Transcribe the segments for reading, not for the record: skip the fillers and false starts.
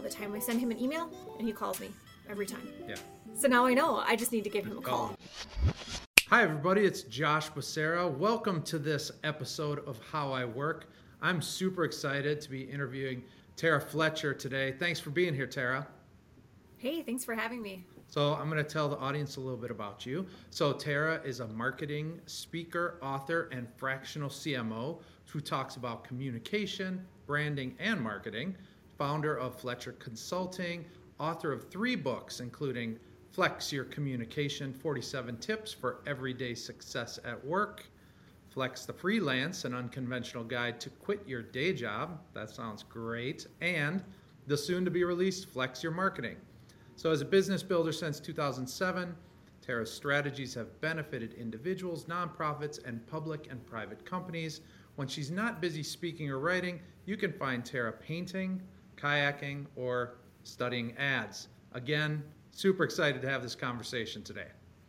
the time. I send him an email and he calls me every time. Yeah. So now I know I just need to give him a call. Hi, everybody. It's Josh Becerra. Welcome to this episode of How I Work. I'm super excited to be interviewing Tara Fletcher today. Thanks for being here, Tara. Hey, thanks for having me. So I'm going to tell the audience a little bit about you. So Tara is a marketing speaker, author, and fractional CMO who talks about communication, branding, and marketing, founder of Fletcher Consulting, author of 3 books, including Flex Your Communication, 47 Tips for Everyday Success at Work, Flex the Freelance, an unconventional guide to quit your day job. That sounds great. And the soon-to-be-released Flex Your Marketing. So as a business builder since 2007, Tara's strategies have benefited individuals, nonprofits, and public and private companies. When she's not busy speaking or writing, you can find Tara painting, kayaking, or studying ads. Again, super excited to have this conversation today.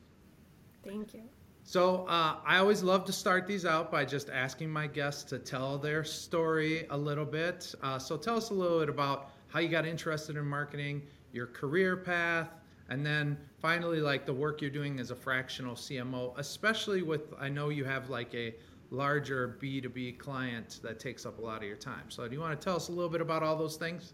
Thank you. So I always love to start these out by just asking my guests to tell their story a little bit. So tell us a little bit about how you got interested in marketing, your career path, and then finally like the work you're doing as a fractional CMO, especially with, I know you have like a larger B2B client that takes up a lot of your time. So do you want to tell us a little bit about all those things?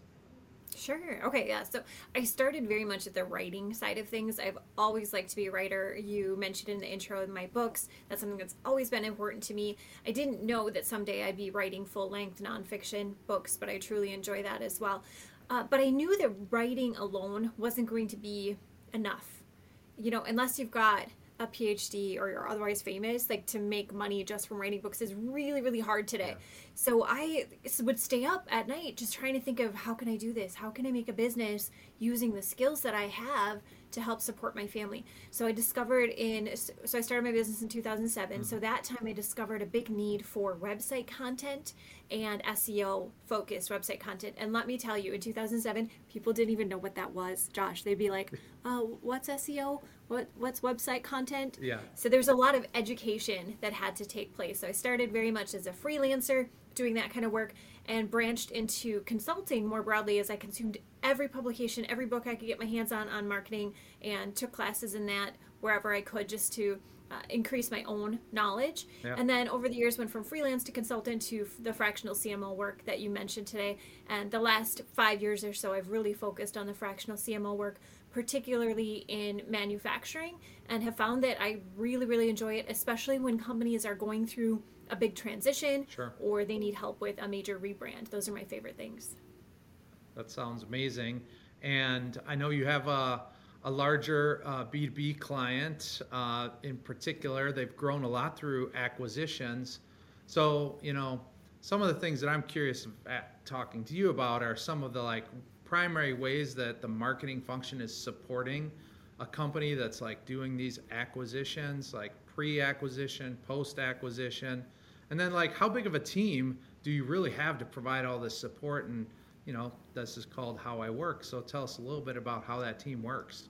Sure. Okay, yeah. So I started very much at the writing side of things. I've always liked to be a writer. You mentioned in the intro of my books, that's something that's always been important to me. I didn't know that someday I'd be writing full-length nonfiction books, but I truly enjoy that as well. But I knew that writing alone wasn't going to be enough. You know, unless you've got a PhD or you're otherwise famous, like to make money just from writing books is really, really hard today. Yeah. So I would stay up at night just trying to think of how can I do this? How can I make a business using the skills that I have to help support my family? So I started my business in 2007. Mm-hmm. So that time I discovered a big need for website content and SEO focused website content. And let me tell you, in 2007, people didn't even know what that was. Josh, they'd be like, what's SEO? What's website content? Yeah. So there's a lot of education that had to take place. So I started very much as a freelancer doing that kind of work and branched into consulting more broadly as I consumed every publication, every book I could get my hands on marketing, and took classes in that wherever I could just to increase my own knowledge. Yeah. And then over the years went from freelance to consultant to the fractional CMO work that you mentioned today. And the last 5 years or so, I've really focused on the fractional CMO work, particularly in manufacturing, and have found that I really, really enjoy it, especially when companies are going through a big transition. Sure. Or they need help with a major rebrand. Those are my favorite things. That sounds amazing. And I know you have a larger B2B client. In particular, they've grown a lot through acquisitions. So, you know, some of the things that I'm curious at talking to you about are some of the like primary ways that the marketing function is supporting a company that's like doing these acquisitions, like pre-acquisition, post-acquisition, and then like how big of a team do you really have to provide all this support? And you know, this is called How I Work. So tell us a little bit about how that team works.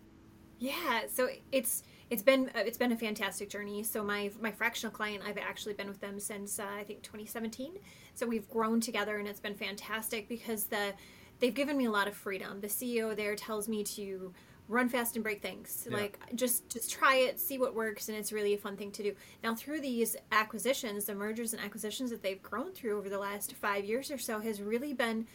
Yeah, so it's been a fantastic journey. So my fractional client, I've actually been with them since I think 2017. So we've grown together, and it's been fantastic because they've given me a lot of freedom. The CEO there tells me to run fast and break things. Yeah. Like just try it, see what works, and it's really a fun thing to do. Now through these acquisitions, the mergers and acquisitions that they've grown through over the last 5 years or so has really been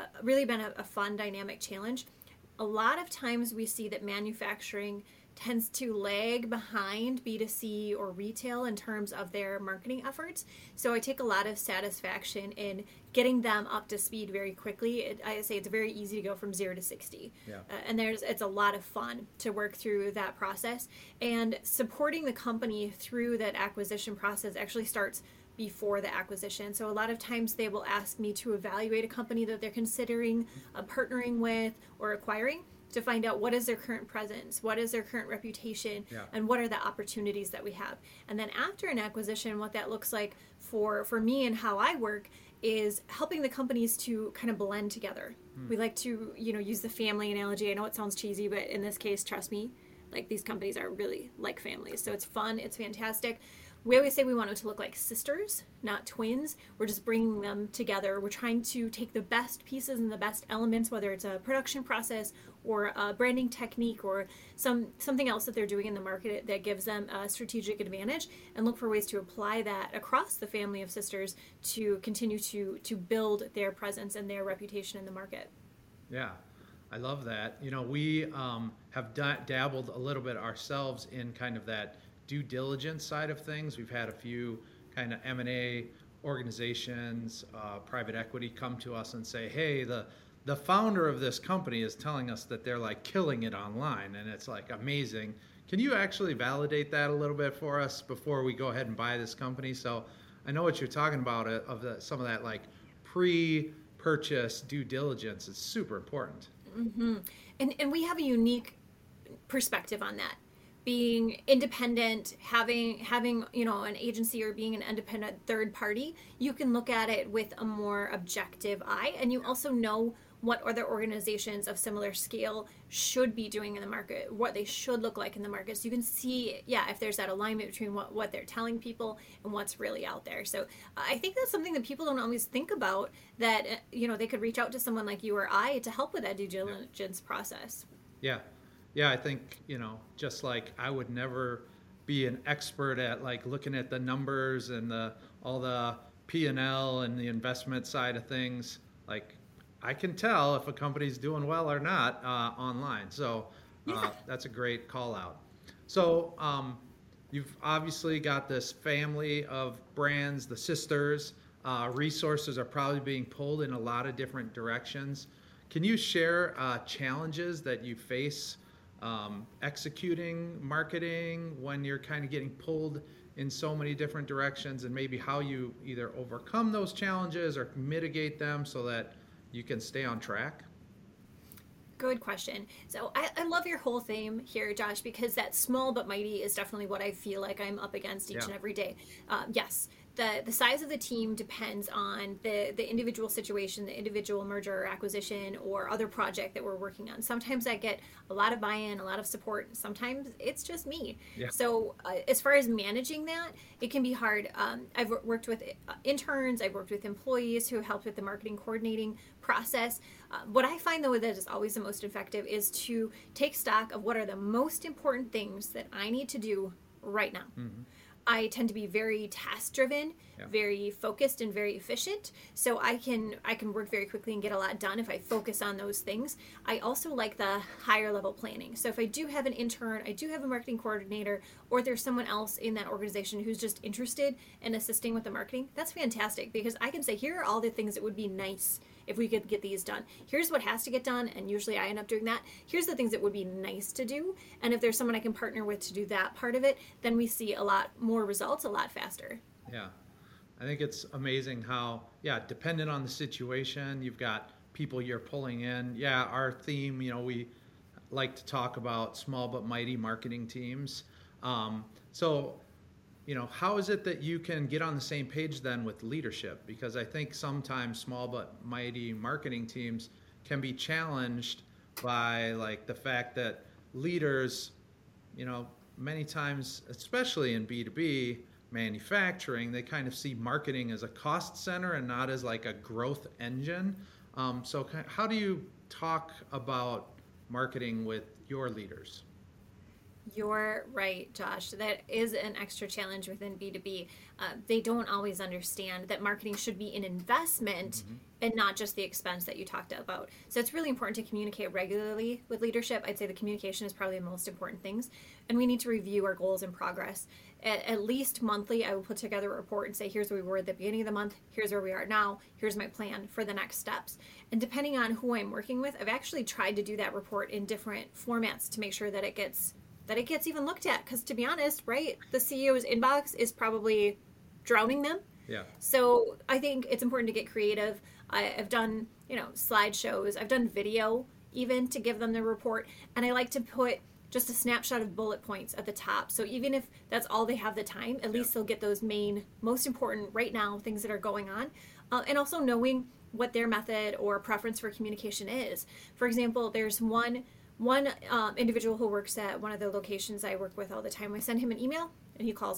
a fun dynamic challenge. A lot of times we see that manufacturing tends to lag behind B2C or retail in terms of their marketing efforts. So I take a lot of satisfaction in getting them up to speed very quickly. I say it's very easy to go from 0 to 60. Yeah. And it's a lot of fun to work through that process. And supporting the company through that acquisition process actually starts before the acquisition. So a lot of times they will ask me to evaluate a company that they're considering partnering with or acquiring, to find out what is their current presence, what is their current reputation, and what are the opportunities that we have. And then after an acquisition, what that looks like for me and how I work is helping the companies to kind of blend together. We like to, use the family analogy. I know it sounds cheesy, but in this case, trust me, like these companies are really like families. So it's fun, it's fantastic. We always say we want it to look like sisters, not twins. We're just bringing them together. We're trying to take the best pieces and the best elements, whether it's a production process or a branding technique or something else that they're doing in the market that gives them a strategic advantage, and look for ways to apply that across the family of sisters to continue to build their presence and their reputation in the market. Yeah, I love that. We have dabbled a little bit ourselves in kind of that due diligence side of things. We've had a few kind of M&A organizations, private equity come to us and say, hey, the founder of this company is telling us that they're like killing it online, and it's like amazing. Can you actually validate that a little bit for us before we go ahead and buy this company? So I know what you're talking about some of that like pre-purchase due diligence is super important. Mm-hmm. And we have a unique perspective on that. Being independent, having an agency or being an independent third party, you can look at it with a more objective eye, and you also know what other organizations of similar scale should be doing in the market, what they should look like in the market. So you can see, if there's that alignment between what they're telling people and what's really out there. So I think that's something that people don't always think about, that, they could reach out to someone like you or I to help with that due diligence process. Yeah. Yeah, I think, just like I would never be an expert at like looking at the numbers and all the P&L and the investment side of things. Like I can tell if a company's doing well or not online. So that's a great call out. So you've obviously got this family of brands, the sisters. Resources are probably being pulled in a lot of different directions. Can you share challenges that you face executing marketing when you're kind of getting pulled in so many different directions, and maybe how you either overcome those challenges or mitigate them so that you can stay on track? Good question. So I love your whole theme here, Josh, because that small but mighty is definitely what I feel like I'm up against each and every day. Yes, the size of the team depends on the individual situation, the individual merger or acquisition or other project that we're working on. Sometimes I get a lot of buy-in, a lot of support. Sometimes it's just me. Yeah. So as far as managing that, it can be hard. I've worked with interns. I've worked with employees who have helped with the marketing coordinating process. What I find, though, that is always the most effective is to take stock of what are the most important things that I need to do right now. Mm-hmm. I tend to be very task driven, very focused and very efficient. So I can work very quickly and get a lot done if I focus on those things. I also like the higher level planning. So if I do have an intern, I do have a marketing coordinator, or there's someone else in that organization who's just interested in assisting with the marketing, that's fantastic, because I can say, here are all the things that would be nice if we could get these done. Here's what has to get done, and usually I end up doing that. Here's the things that would be nice to do, and if there's someone I can partner with to do that part of it, then we see a lot more results a lot faster. Yeah. I think it's amazing how, dependent on the situation, you've got people you're pulling in. Yeah, our theme, we like to talk about small but mighty marketing teams. So how is it that you can get on the same page then with leadership? Because I think sometimes small but mighty marketing teams can be challenged by like the fact that leaders, many times, especially in B2B manufacturing, they kind of see marketing as a cost center and not as like a growth engine. So how do you talk about marketing with your leaders? You're right, Josh. That is an extra challenge within B2B. They don't always understand that marketing should be an investment and not just the expense that you talked about. So it's really important to communicate regularly with leadership. I'd say the communication is probably the most important things. And we need to review our goals and progress. At least monthly, I will put together a report and say, here's where we were at the beginning of the month. Here's where we are now. Here's my plan for the next steps. And depending on who I'm working with, I've actually tried to do that report in different formats to make sure that it gets even looked at, because to be honest, right, the CEO's inbox is probably drowning them. Yeah. So I think it's important to get creative. I've done, slideshows. I've done video even to give them the report, and I like to put just a snapshot of bullet points at the top. So even if that's all they have the time, at least they'll get those main, most important right now things that are going on, and also knowing what their method or preference for communication is. For example, there's one individual who works at one of the locations I work with all the time. I send him an email and he calls me.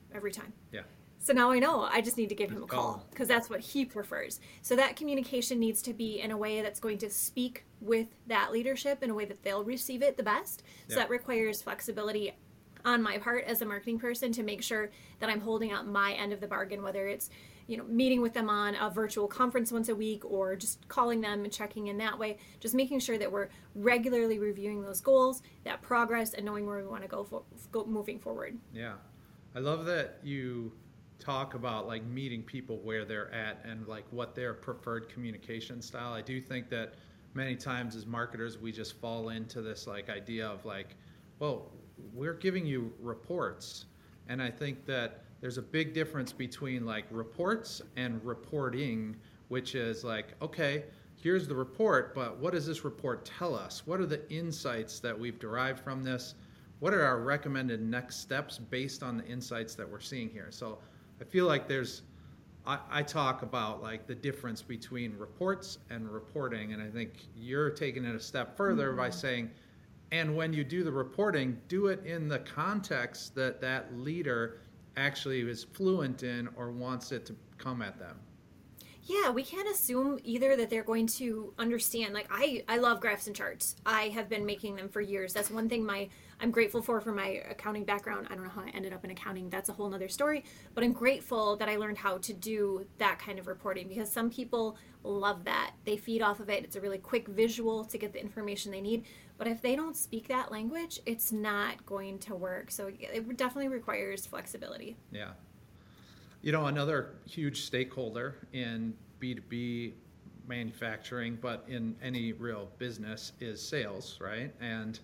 every time. Yeah. So now I know I just need to give him a Call. call because that's what he prefers. So that communication needs to be in a way that's going to speak with that leadership in a way that they'll receive it the best. So Yeah. that requires flexibility on my part as a marketing person to make sure that I'm holding out my end of the bargain, whether it's, meeting with them on a virtual conference once a week or just calling them and checking in that way, just making sure that we're regularly reviewing those goals, that progress, and knowing where we want to go moving forward. Yeah. I love that you talk about like meeting people where they're at and like what their preferred communication style. I do think that many times as marketers we just fall into this like idea of like, well, we're giving you reports, and I think that there's a big difference between like reports and reporting, which is like, okay, here's the report, but what does this report tell us? What are the insights that we've derived from this? What are our recommended next steps based on the insights that we're seeing here? So I feel like I talk about like the difference between reports and reporting, and I think you're taking it a step further by saying, and when you do the reporting, do it in the context that that leader actually is fluent in or wants it to come at them. Yeah, we can't assume either that they're going to understand. Like I love graphs and charts. I have been making them for years. That's one thing I'm grateful for my accounting background. I don't know how I ended up in accounting. That's a whole nother story. But I'm grateful that I learned how to do that kind of reporting because some people love that. They feed off of it. It's a really quick visual to get the information they need. But if they don't speak that language, it's not going to work. So it definitely requires flexibility. Yeah. Another huge stakeholder in B2B manufacturing, but in any real business, is sales, right? And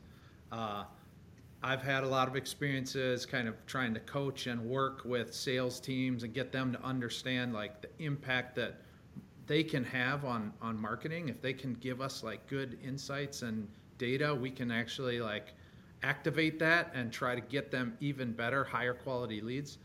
I've had a lot of experiences kind of trying to coach and work with sales teams and get them to understand like the impact that they can have on marketing. If they can give us like good insights and data, we can actually like activate that and try to get them even better, higher quality leads.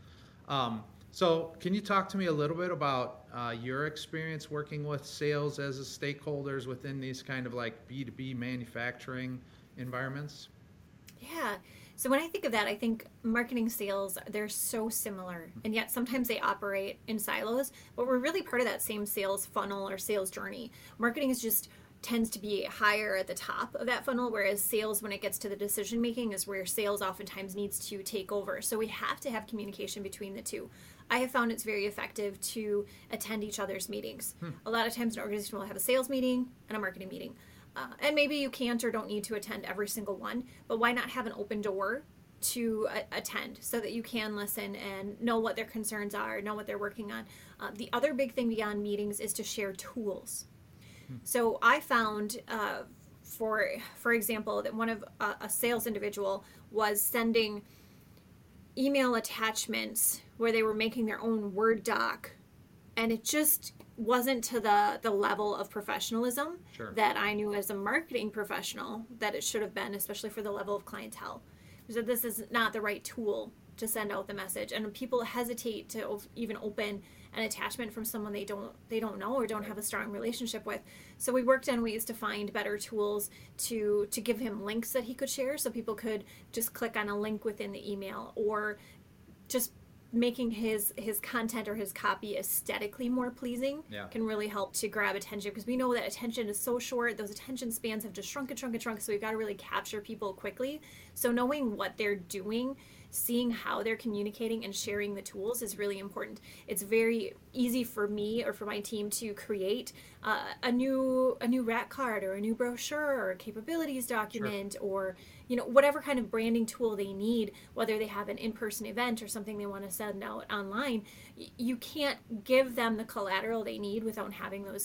So can you talk to me a little bit about your experience working with sales as a stakeholders within these kind of like B2B manufacturing environments? Yeah. So when I think of that, I think marketing sales, they're so similar, and yet sometimes they operate in silos, but we're really part of that same sales funnel or sales journey. Marketing is just tends to be higher at the top of that funnel, whereas sales, when it gets to the decision making, is where sales oftentimes needs to take over. So we have to have communication between the two. I have found it's very effective to attend each other's meetings. A lot of times an organization will have a sales meeting and a marketing meeting. And maybe you can't or don't need to attend every single one, but why not have an open door to attend so that you can listen and know what their concerns are, know what they're working on. The other big thing beyond meetings is to share tools. So I found, for example, that one of a sales individual was sending email attachments where they were making their own Word doc, and it just wasn't to the level of professionalism that I knew as a marketing professional that it should have been, especially for the level of clientele. So this is not the right tool to send out the message, and people hesitate to even open an attachment from someone they don't know or don't have a strong relationship with. So we worked on ways to find better tools to give him links that he could share, so people could just click on a link within the email, or just making his content or his copy aesthetically more pleasing can really help to grab attention, because we know that attention is so short. Those attention spans have just shrunk, so we've got to really capture people quickly. So knowing what they're doing, seeing how they're communicating, and sharing the tools is really important. It's very easy for me or for my team to create a new rack card or a new brochure or a capabilities document or whatever kind of branding tool they need, whether they have an in-person event or something they want to send out online. You can't give them the collateral they need without having those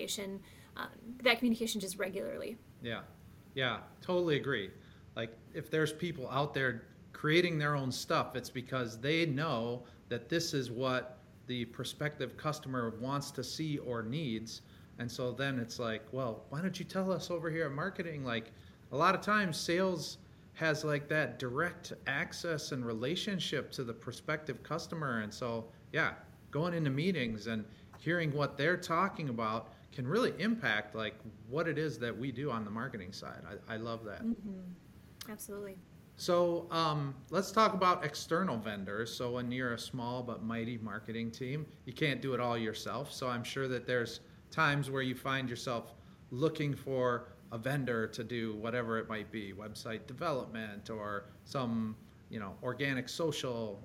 that communication just regularly. Yeah, totally agree. Like if there's people out there creating their own stuff, it's because they know that this is what the prospective customer wants to see or needs. And so then it's like, well, why don't you tell us over here at marketing? Like a lot of times sales has like that direct access and relationship to the prospective customer. And so, going into meetings and hearing what they're talking about can really impact like what it is that we do on the marketing side. I love that. Mm-hmm. Absolutely. So let's talk about external vendors. So when you're a small but mighty marketing team, you can't do it all yourself. So I'm sure that there's times where you find yourself looking for a vendor to do whatever it might be, website development or some, organic social,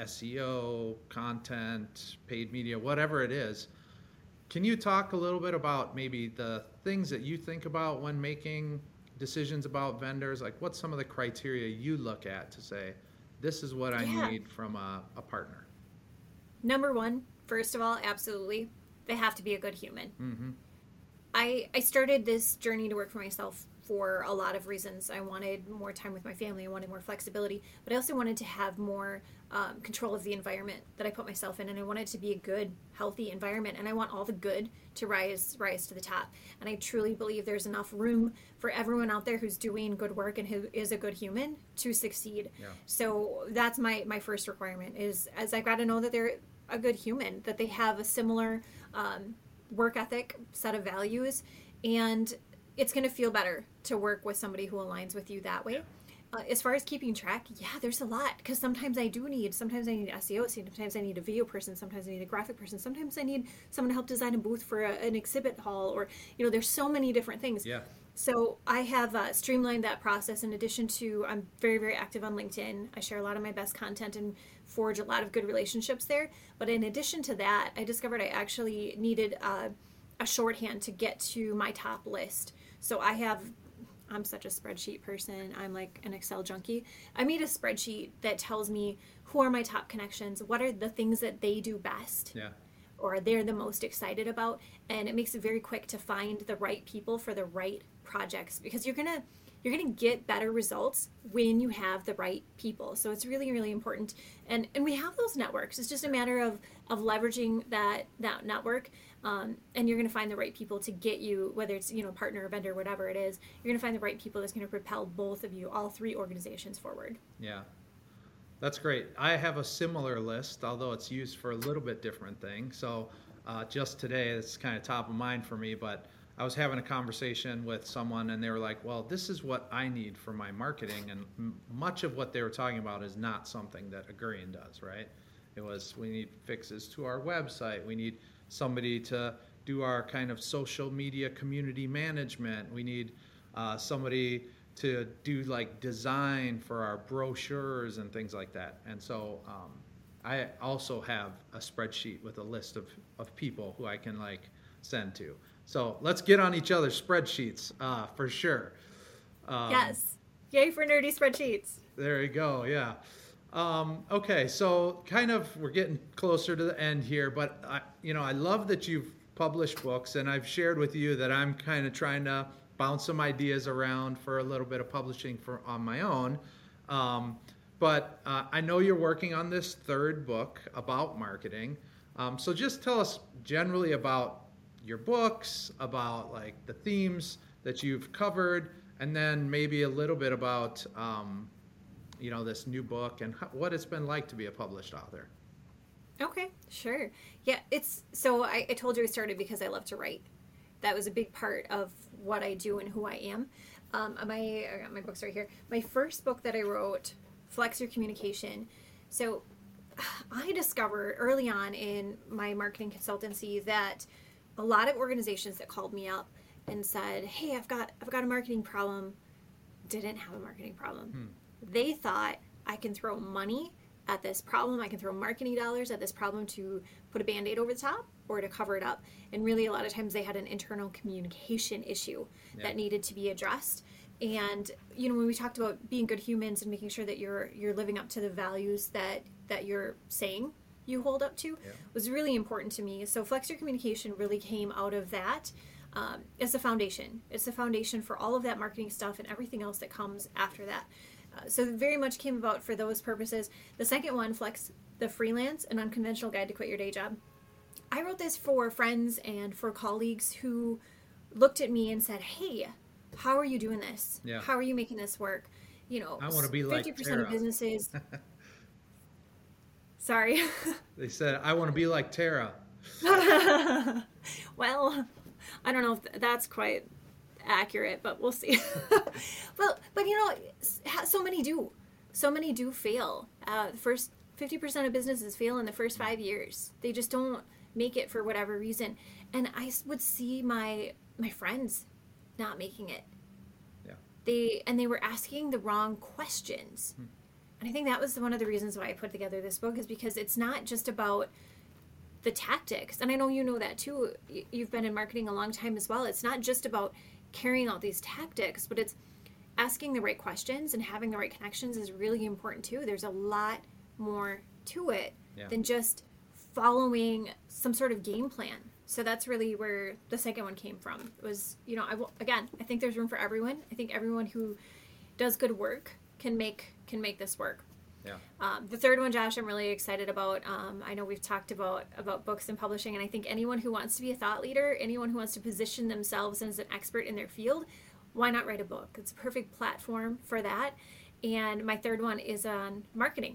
SEO, content, paid media, whatever it is. Can you talk a little bit about maybe the things that you think about when making decisions about vendors? Like, what's some of the criteria you look at to say, this is what I Yeah. need from a partner? Number one, first of all, absolutely, they have to be a good human. Mm-hmm. I started this journey to work for myself for a lot of reasons. I wanted more time with my family. I wanted more flexibility, but I also wanted to have more control of the environment that I put myself in, and I wanted it to be a good, healthy environment. And I want all the good to rise to the top. And I truly believe there's enough room for everyone out there who's doing good work and who is a good human to succeed. Yeah. So that's my first requirement is, as I've got to know that they're a good human, that they have a similar work ethic, set of values, and it's going to feel better to work with somebody who aligns with you that way. As far as keeping track, yeah, there's a lot, because sometimes I need SEO, sometimes I need a video person, sometimes I need a graphic person, sometimes I need someone to help design a booth for an exhibit hall, or, there's so many different things. Yeah. So I have streamlined that process. In addition to, I'm very, very active on LinkedIn. I share a lot of my best content and forge a lot of good relationships there. But in addition to that, I discovered I actually needed a shorthand to get to my top list. So I'm such a spreadsheet person. I'm like an Excel junkie. I made a spreadsheet that tells me who are my top connections, what are the things that they do best. Yeah. Or they're the most excited about, and it makes it very quick to find the right people for the right projects, because you're gonna get better results when you have the right people. So it's really, really important, and we have those networks. It's just a matter of leveraging that network, and you're gonna find the right people to get you, whether it's partner or vendor, whatever it is. You're gonna find the right people that's gonna propel both of you, all three organizations, forward. Yeah. That's great. I have a similar list, although it's used for a little bit different thing. So just today, it's kind of top of mind for me, but I was having a conversation with someone and they were like, well, this is what I need for my marketing. And much of what they were talking about is not something that Agreeing does, right? It was, we need fixes to our website. We need somebody to do our kind of social media community management. We need somebody to do like design for our brochures and things like that. And so I also have a spreadsheet with a list of people who I can like send to. So let's get on each other's spreadsheets for sure. Yes. Yay for nerdy spreadsheets. There you go. Yeah. Okay. So kind of we're getting closer to the end here, but I love that you've published books, and I've shared with you that I'm kind of trying to bounce some ideas around for a little bit of publishing on my own. But I know you're working on this third book about marketing. So just tell us generally about your books, about like the themes that you've covered, and then maybe a little bit about, this new book and what it's been like to be a published author. Okay, sure. Yeah, I told you I started because I love to write. That was a big part of what I do and who I am. I got my books right here. My first book that I wrote, Flex Your Communication. So I discovered early on in my marketing consultancy that a lot of organizations that called me up and said, hey, I've got a marketing problem, didn't have a marketing problem. They thought I can throw money at this problem, I can throw marketing dollars at this problem to put a Band-Aid over the top or to cover it up. And really a lot of times they had an internal communication issue that needed to be addressed. And when we talked about being good humans and making sure that you're living up to the values that you're saying you hold up to was really important to me. So Flex Your Communication really came out of that. It's a foundation. It's the foundation for all of that marketing stuff and everything else that comes after that. So it very much came about for those purposes. The second one, Flex, the Freelance and Unconventional Guide to Quit Your Day Job. I wrote this for friends and for colleagues who looked at me and said, hey, how are you doing this? Yeah. How are you making this work? I want to be like 50% Tara. of businesses. Sorry. They said, I want to be like Tara. Well, I don't know if that's quite accurate, but we'll see. but so many do. so many do fail. The first 50% of businesses fail in the first 5 years. They just don't make it for whatever reason. And I would see my friends not making it. Yeah. They were asking the wrong questions. And I think that was one of the reasons why I put together this book, is because it's not just about the tactics. And I know you know that too. You've been in marketing a long time as well. It's not just about carrying out these tactics, but it's asking the right questions and having the right connections is really important too. There's a lot more to it than just following some sort of game plan. So that's really where the second one came from. It was, I think there's room for everyone. I think everyone who does good work can make this work. Yeah. The third one, Josh, I'm really excited about. I know we've talked about books and publishing, and I think anyone who wants to be a thought leader, anyone who wants to position themselves as an expert in their field, why not write a book? It's a perfect platform for that. And my third one is on marketing.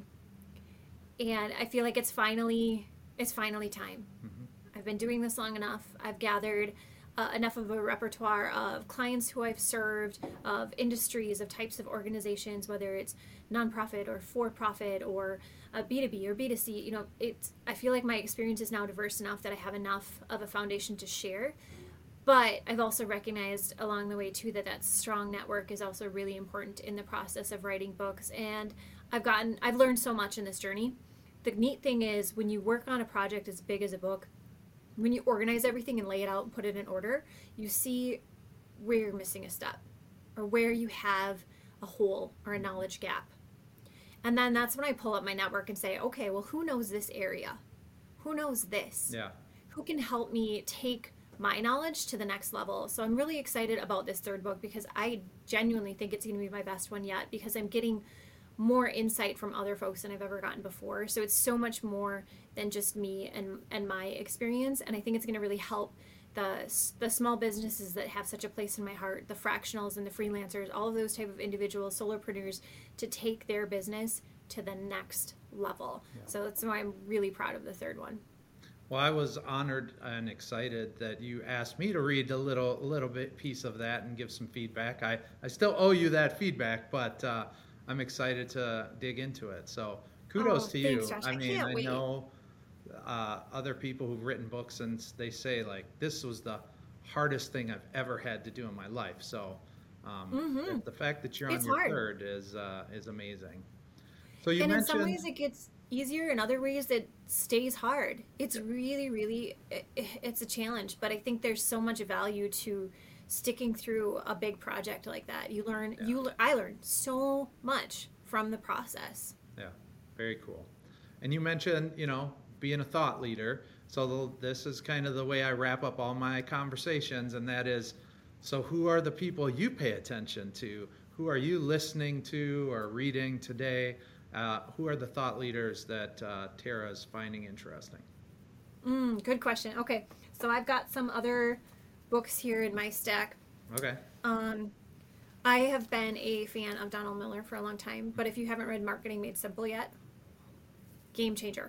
And I feel like it's finally time. I've been doing this long enough. I've gathered enough of a repertoire of clients who I've served, of industries, of types of organizations, whether it's nonprofit or for-profit or B2B or B2C. I feel like my experience is now diverse enough that I have enough of a foundation to share. But I've also recognized along the way too that strong network is also really important in the process of writing books. And I've learned so much in this journey. The neat thing is, when you work on a project as big as a book, when you organize everything and lay it out and put it in order, you see where you're missing a step or where you have a hole or a knowledge gap. And then that's when I pull up my network and say, okay, well, who knows this area? Who knows this? Yeah. Who can help me take my knowledge to the next level? So I'm really excited about this third book, because I genuinely think it's going to be my best one yet, because I'm getting more insight from other folks than I've ever gotten before. So it's so much more than just me and my experience. And I think it's going to really help the small businesses that have such a place in my heart, the fractionals and the freelancers, all of those type of individuals, solopreneurs, to take their business to the next level. Yeah. So that's why I'm really proud of the third one. Well, I was honored and excited that you asked me to read a little bit piece of that and give some feedback. I still owe you that feedback, but I'm excited to dig into it. So kudos to you. Thanks, Josh. I know other people who've written books, and they say, like, this was the hardest thing I've ever had to do in my life. So the fact that you're on your third is amazing. So you mentioned, in some ways it gets easier, in other ways it stays hard. It's really, really, it's a challenge, but I think there's so much value to sticking through a big project like that. I learned so much from the process. Yeah, very cool. And you mentioned, being a thought leader. So this is kind of the way I wrap up all my conversations, and that is, so who are the people you pay attention to? Who are you listening to or reading today? Who are the thought leaders that Tara is finding interesting? Good question. Okay, so I've got some other books here in my stack. Okay. I have been a fan of Donald Miller for a long time, but if you haven't read Marketing Made Simple yet, game changer,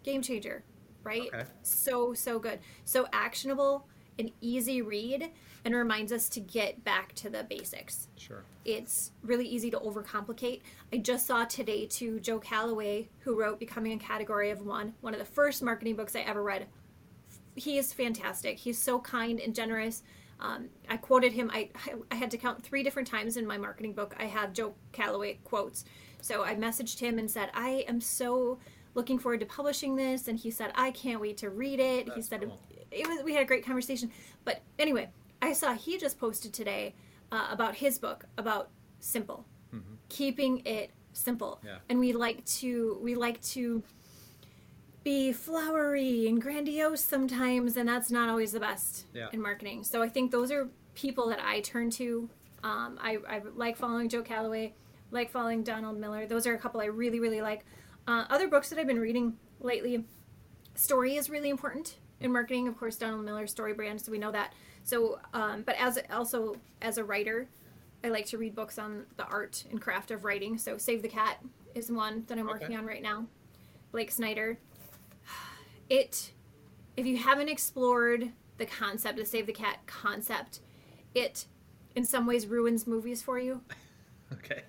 right? Okay. So good. So actionable, an easy read, and reminds us to get back to the basics. Sure. It's really easy to overcomplicate. I just saw today too, Joe Calloway, who wrote Becoming a Category of One of the first marketing books I ever read. He is fantastic. He's so kind and generous. I quoted him. I had to count 3 different times in my marketing book. I have Joe Calloway quotes. So I messaged him and said, I am so looking forward to publishing this. And he said, I can't wait to read it. That's he said, cool. We had a great conversation. But anyway, I saw he just posted today about his book, about simple, keeping it simple. Yeah. And we like to be flowery and grandiose sometimes, and that's not always the best in marketing. So I think those are people that I turn to. I like following Joe Calloway, like following Donald Miller. Those are a couple I really, really like. Other books that I've been reading lately, story is really important in marketing. Of course, Donald Miller's Story Brand, so we know that. So, but as a writer, I like to read books on the art and craft of writing. So Save the Cat is one that I'm working on right now. Blake Snyder. If you haven't explored the concept, the Save the Cat concept, it in some ways ruins movies for you. Okay.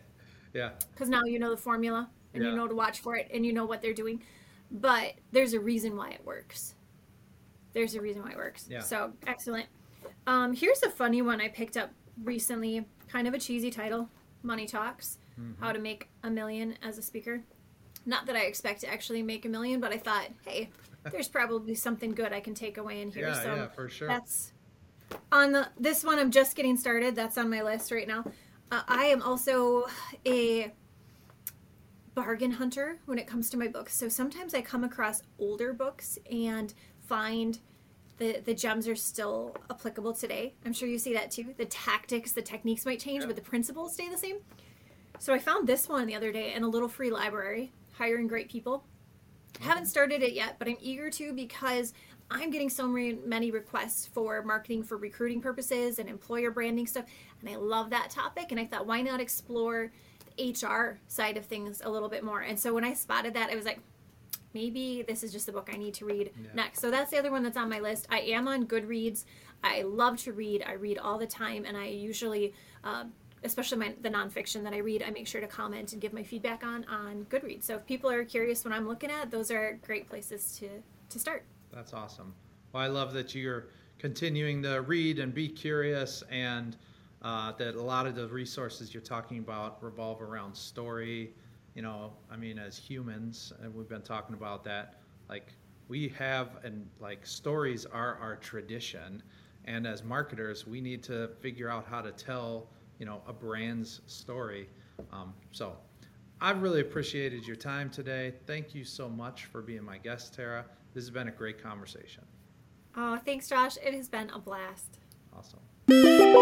Yeah. because now you know the formula and you Yeah. know to watch for it and you know what they're doing. But there's a reason why it works. There's a reason why it works. Yeah. So excellent. Here's a funny one I picked up recently. Kind of a cheesy title: Money Talks: How to Make a Million as a Speaker. Not that I expect to actually make a million, but I thought, hey, there's probably something good I can take away in here. Yeah, So yeah, for sure. that's on this one. I'm just getting started. That's on my list right now. I am also a bargain hunter when it comes to my books. So sometimes I come across older books and find the gems are still applicable today. I'm sure you see that too. The tactics, the techniques might change, but the principles stay the same. So I found this one the other day in a little free library, Hiring Great People. Haven't started it yet, but I'm eager to because I'm getting so many requests for marketing for recruiting purposes and employer branding stuff, and I love that topic. And I thought, why not explore the HR side of things a little bit more? And so when I spotted that, I was like, maybe this is just the book I need to read next. So that's the other one that's on my list. I am on Goodreads. I love to read. I read all the time, and I usually, especially the nonfiction that I read, I make sure to comment and give my feedback on Goodreads. So if people are curious what I'm looking at, those are great places to start. That's awesome. Well, I love that you're continuing to read and be curious, and that a lot of the resources you're talking about revolve around story. You know, I mean, as humans, and we've been talking about that, like we have, and like stories are our tradition. And as marketers, we need to figure out how to tell, you know, a brand's story. So I've really appreciated your time today. Thank you so much for being my guest, Tara. This has been a great conversation. Oh, thanks, Josh. It has been a blast. Awesome.